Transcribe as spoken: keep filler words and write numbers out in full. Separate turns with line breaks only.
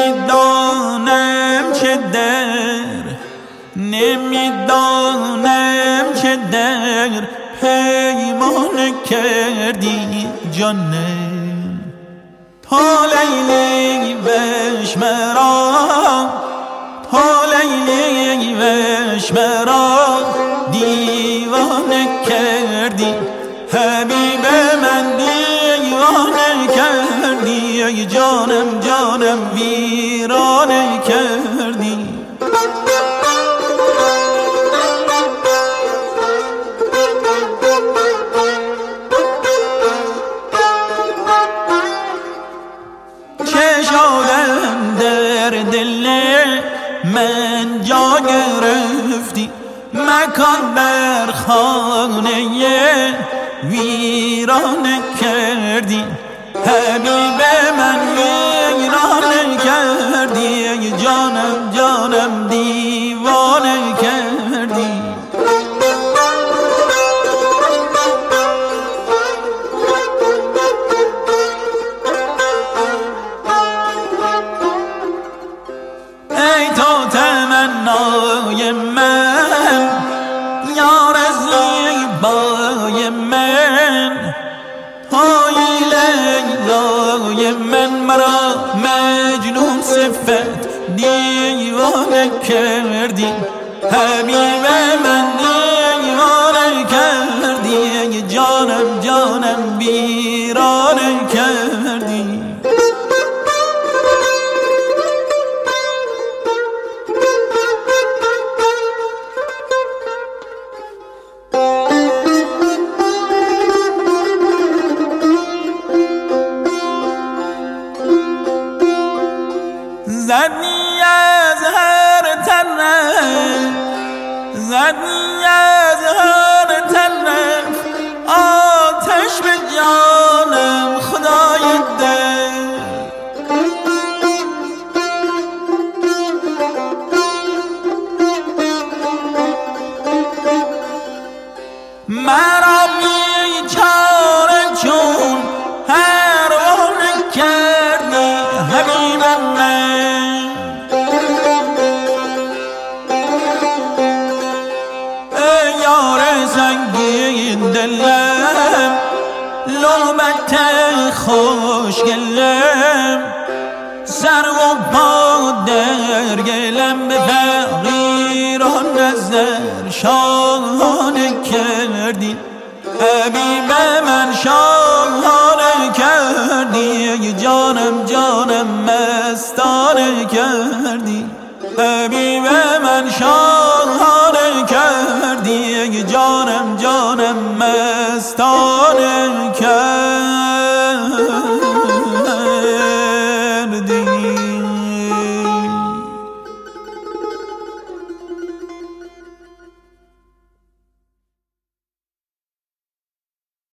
نمیدانم چه در نمیدانم چه در پیمان کردی جانم تا لیلی وش مرا تا لیلی وش مرا دیوانه کردی حبیب من دیوانه کردی ای جانم جانم ویرانه کردی چه شدم در دل من جا گرفتی مکان بر خانه ویرانه کردی حبیب من ویرانه کردی ای جانم جانم دیوانه کردی ای تو تمنای من یار زیبای من های لیلای من مرا مجنون صفت دیوانه کردی حبیب من دیوانه کردی ای جانم جانم ویرانه کردی زدی از هر طرف زدی از هر طرف آتش به جانم خدای دل مرا بیچاره چون پروانه کردی حبیب من ای یار سنگین دلم لعبت خوشگلم سر و پا در گلم به فقیران نظر شاهانه کردی حبیب من شاهانه کردی جانم جانم مستانه کردی حبیب